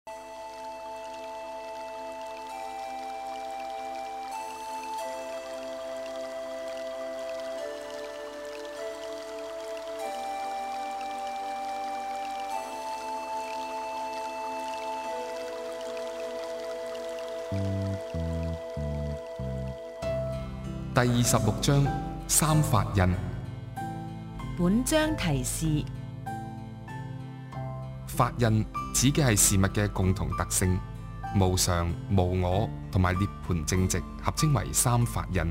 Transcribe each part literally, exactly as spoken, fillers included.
第二十六章三法印。 本章提示： 法印指嘅係事物嘅共同特性，無常、無我同埋涅槃正直合稱為三法印。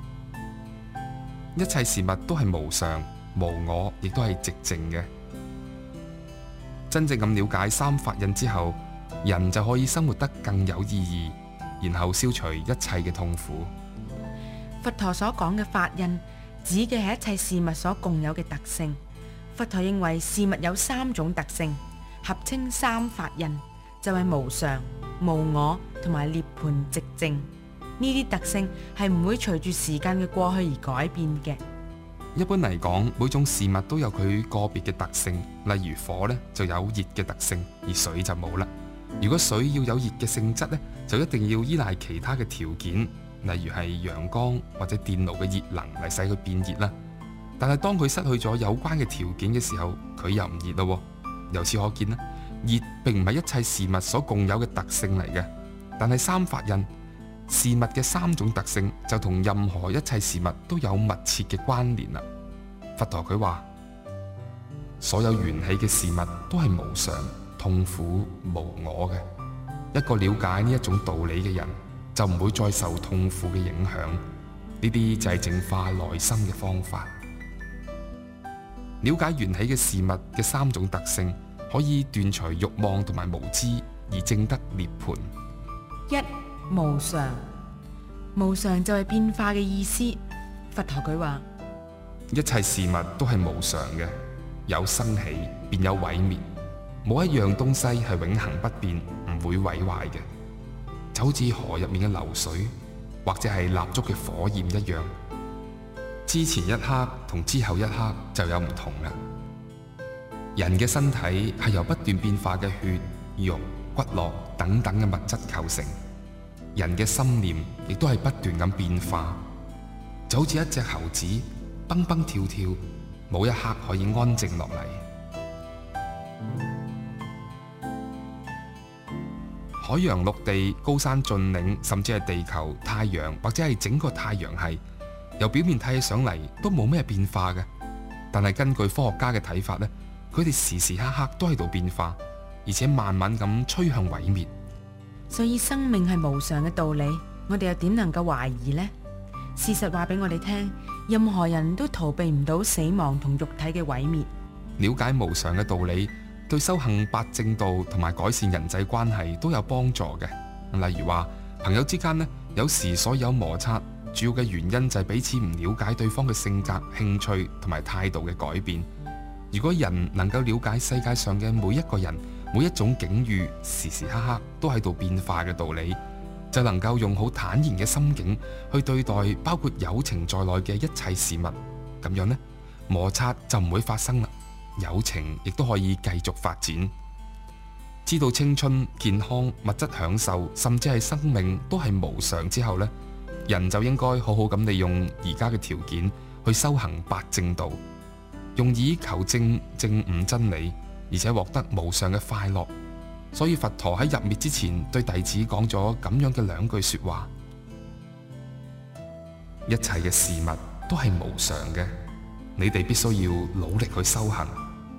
一切事物都係無常、無我，亦都係寂靜嘅。真正咁了解三法印之後，人就可以生活得更有意義，然後消除一切嘅痛苦。 佛陀所講嘅法印，指嘅係一切事物所共有嘅特性。佛陀認為事物有三種特性，合稱三法印，就係無常、無我同埋涅槃寂靜。呢啲特性係唔會隨住時間嘅過去而改變嘅。 一般嚟講，每種事物都有佢個別嘅特性，例如火呢就有熱嘅特性，而水就冇啦。如果水要有熱嘅性質呢，就一定要依賴其他嘅條件，例如係陽光或者電爐嘅熱能嚟使佢變熱啦。但係當佢失去咗有關嘅條件嘅時候，佢又唔熱咯。由此可見啦，熱並唔係一切事物所共有嘅特性嚟嘅。但係三法印，事物嘅三種特性就同任何一切事物都有密切嘅關聯啦。佛陀佢話，所有緣起嘅事物都係無常、痛苦、無我嘅。一個了解呢一種道理嘅人，就唔會再受痛苦嘅影響。呢啲就係淨化內心嘅方法。了解緣起嘅事物嘅三種特性，可以斷除慾望同埋無知，而證得涅槃。 一、無常。無常就係變化嘅意思。佛陀佢話， 一切事物都係無常嘅，有生起便有毀滅，冇一樣東西係永恆不變，唔會毀壞嘅。就好似河入面嘅流水，或者係蠟燭嘅火焰一樣，之前一刻同之後一刻就有唔同啦。人嘅身體係由不斷變化嘅血、肉、骨骼等等嘅物質構成，人嘅心念亦都係不斷咁變化，就好似一隻猴子蹦蹦跳跳，冇一刻可以安靜落嚟。海洋、陸地、高山峻嶺，甚至係地球、太陽或者係整個太陽系，由表面睇起上嚟都冇咩變化嘅。但係根據科學家嘅睇法呢，佢哋時時刻刻都喺度變化，而且慢慢咁趨向毀滅。 所以生命係無常嘅道理，我哋又點能夠懷疑呢？事實話俾我哋聽，任何人都逃避唔到死亡同肉體嘅毀滅。 了解無常嘅道理，對修行八正道同埋改善人際關係都有幫助嘅。例如話，朋友之間呢，有時所有摩擦，主要嘅原因就係彼此唔了解對方嘅性格、興趣同埋態度嘅改變。如果人能夠了解世界上嘅每一個人、每一種境遇，時時刻刻都喺度變化嘅道理，就能夠用好坦然嘅心境去對待包括友情在內嘅一切事物。咁樣呢，摩擦就唔會發生啦。友情亦都可以繼續發展。知道青春、健康、物質享受，甚至係生命都係無常之後呢，人就應該好好咁利用而家嘅條件去修行八正道，用以求證證悟真理，而且獲得無上嘅快樂。所以佛陀喺入滅之前對弟子講咗咁樣嘅兩句說話：一切嘅事物都係無常嘅，你哋必須要努力去修行。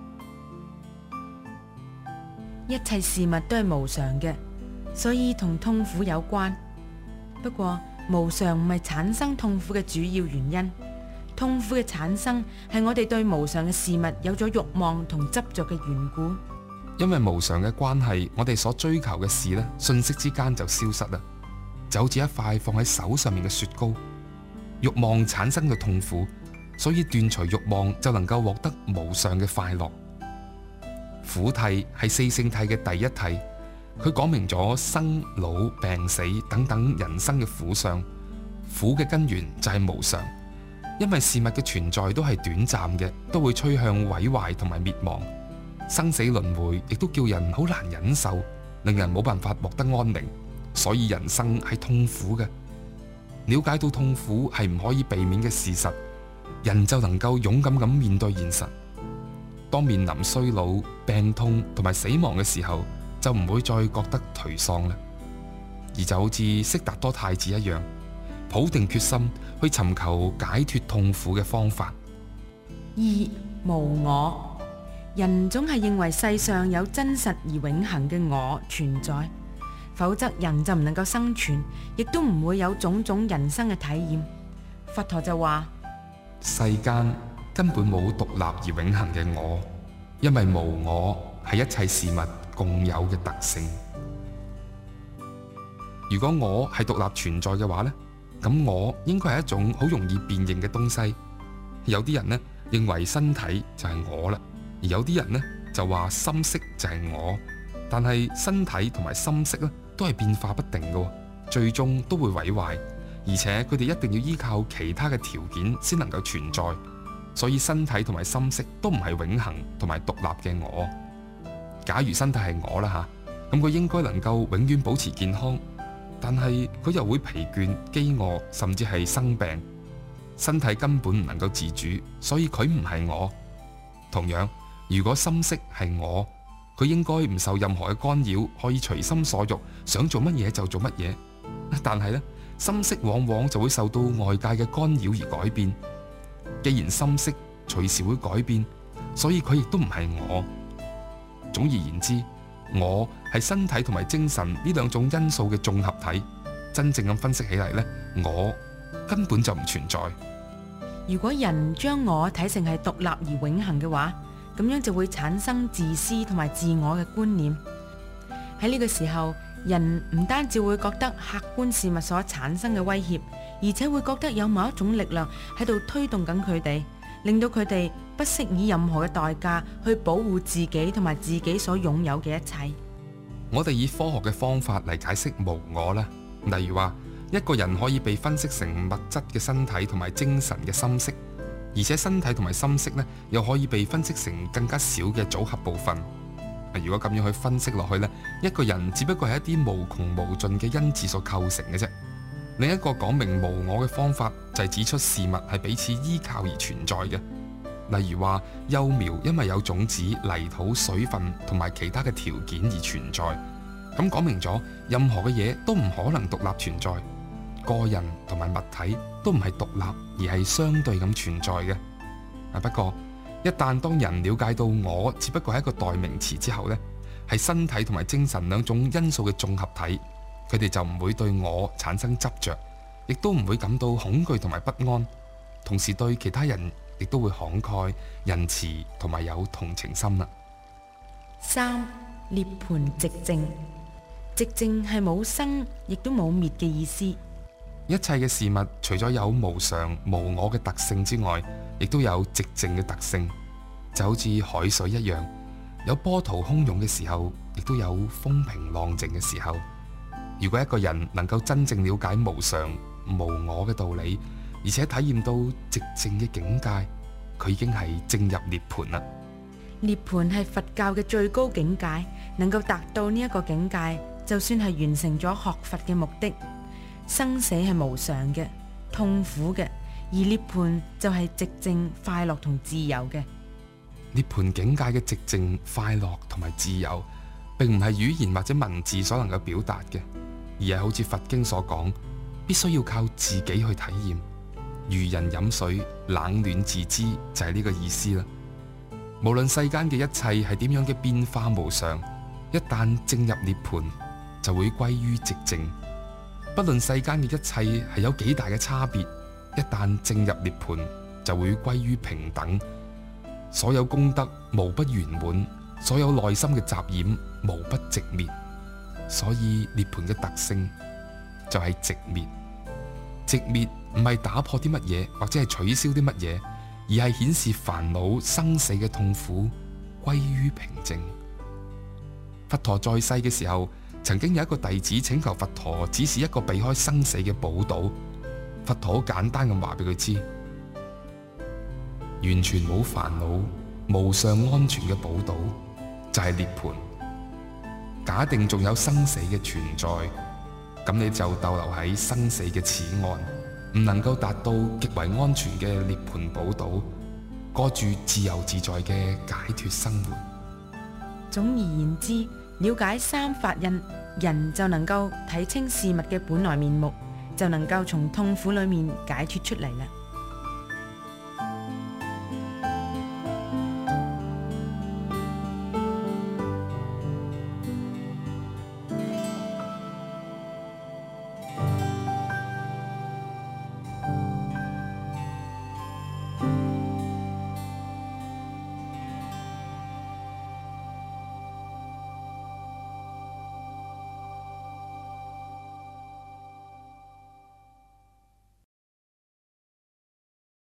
一切事物都係無常嘅，所以同痛苦有關。不過無常唔係產生痛苦嘅主要原因，痛苦嘅產生係我哋對無常嘅事物有咗慾望同執着嘅緣故。 因為無常嘅關係，我哋所追求嘅事呢，瞬息之間就消失啦，就好似一塊放喺手上面嘅雪糕。慾望產生嘅痛苦，所以斷除慾望就能夠獲得無上嘅快樂。苦諦係四聖諦嘅第一諦，佢講明咗生老病死等等人生嘅苦相。苦嘅根源就係無常，因為事物嘅存在都係短暫嘅，都會趨向毀壞同埋滅亡。生死輪迴亦都叫人好難忍受， 令人冇辦法獲得安寧，所以人生係痛苦嘅。了解到痛苦係唔可以避免嘅事實，人就能夠勇敢咁面對現實。當面臨衰老、病痛同埋死亡嘅時候，就唔會再覺得頹喪啦，而就好似悉達多太子一樣，抱定決心去尋求解脫痛苦嘅方法。 二、無我。人總係認為世上有真實而永恆嘅我存在，否則人就唔能夠生存，亦都唔會有種種人生嘅體驗。佛陀就話： 世間根本冇獨立而永恆嘅我，因為無我係一切事物共有嘅特性。如果我係獨立存在嘅話呢，咁我應該係一種好容易辨認嘅東西。有啲人呢認為身體就係我啦，而有啲人呢就話心識就係我。但係身體同埋心識呢都係變化不定嘅，最終都會毀壞，而且佢哋一定要依靠其他嘅條件先能夠存在。所以身體同埋心識都唔係永恆同埋獨立嘅我。假如身體係我啦吓，咁佢應該能夠永遠保持健康，但係佢又會疲倦、飢餓，甚至係生病。身體根本唔能夠自主，所以佢唔係我。同樣，如果心識係我，佢應該唔受任何嘅干擾，可以隨心所欲，想做乜嘢就做乜嘢。但係呢，心識往往就會受到外界嘅干擾而改變。既然心識隨時會改變，所以佢亦都唔係我。總而言之，我係身體同埋精神呢兩種因素嘅綜合體。真正咁分析起嚟呢，我根本就唔存在。 如果人將我睇成係獨立而永恆嘅話，咁樣就會產生自私同埋自我嘅觀念。喺呢個時候，人唔單止會覺得客觀事物所產生嘅威脅，而且會覺得有某一種力量喺度推動緊佢哋，令到佢哋不惜以任何嘅代價去保護自己同埋自己所擁有嘅一切。 我哋以科學嘅方法嚟解釋無我啦，例如話一個人可以被分析成物質嘅身體同埋精神嘅心識，而且身體同埋心識呢又可以被分析成更加少嘅組合部分。如果咁樣去分析落去呢，一個人只不過係一啲無窮無盡嘅因子所構成嘅啫。另一個講明無我嘅方法就係指出事物係彼此依靠而存在嘅。例如話幼苗因為有種子、泥土、水分同埋其他嘅條件而存在，咁講明咗任何嘅嘢都唔可能獨立存在。個人同埋物體都唔係獨立，而係相對咁存在嘅。啊，不過一旦當人了解到我只不過係一個代名詞之後呢，係身體同埋精神兩種因素嘅綜合體，佢哋就唔會對我產生執着，亦都唔會感到恐懼同埋不安，同時對其他人亦都會慷慨、仁慈同埋有同情心啦。 三、涅槃寂靜。寂靜係冇生亦都冇滅嘅意思。 一切嘅事物除咗有無常無我嘅特性之外，亦都有寂靜嘅特性，就好似海水一樣，有波濤洶湧嘅時候，亦都有風平浪靜嘅時候。如果一個人能夠真正了解無常無我嘅道理，而且體驗到寂靜嘅境界，佢已經係正入涅槃啦。 涅槃係佛教嘅最高境界，能夠達到呢一個境界，就算係完成咗學佛嘅目的。生死係無常嘅、痛苦嘅，而涅槃就係寂靜、快樂同自由嘅。 涅槃境界嘅寂靜、快樂同埋自由，並唔係語言或者文字所能夠表達嘅，而係好似佛經所講，必須要靠自己去體驗。如人飲水，冷暖自知，就係呢個意思啦。無論世間嘅一切係點樣嘅變化無常，一旦正入涅槃，就會歸於寂靜。不論世間嘅一切係有幾大嘅差別，一旦正入涅槃，就會歸於平等。所有功德無不圓滿，所有內心嘅雜染無不寂滅。所以涅槃嘅特性就係寂滅。寂滅唔係打破啲乜嘢，或者係取消啲乜嘢，而係顯示煩惱生死嘅痛苦歸於平靜。佛陀在世嘅時候，曾經有一個弟子請求佛陀指示一個避開生死嘅寶島。佛陀好簡單咁話俾佢知，完全冇煩惱、無上安全嘅寶島就係涅槃。 假定仲有生死嘅存在，咁你就逗留喺生死嘅此岸，唔能夠達到極為安全嘅涅槃寶島，過住自由自在嘅解脫生活。 總而言之，了解三法印，人就能夠睇清事物嘅本來面目，就能夠從痛苦裏面解脫出嚟啦。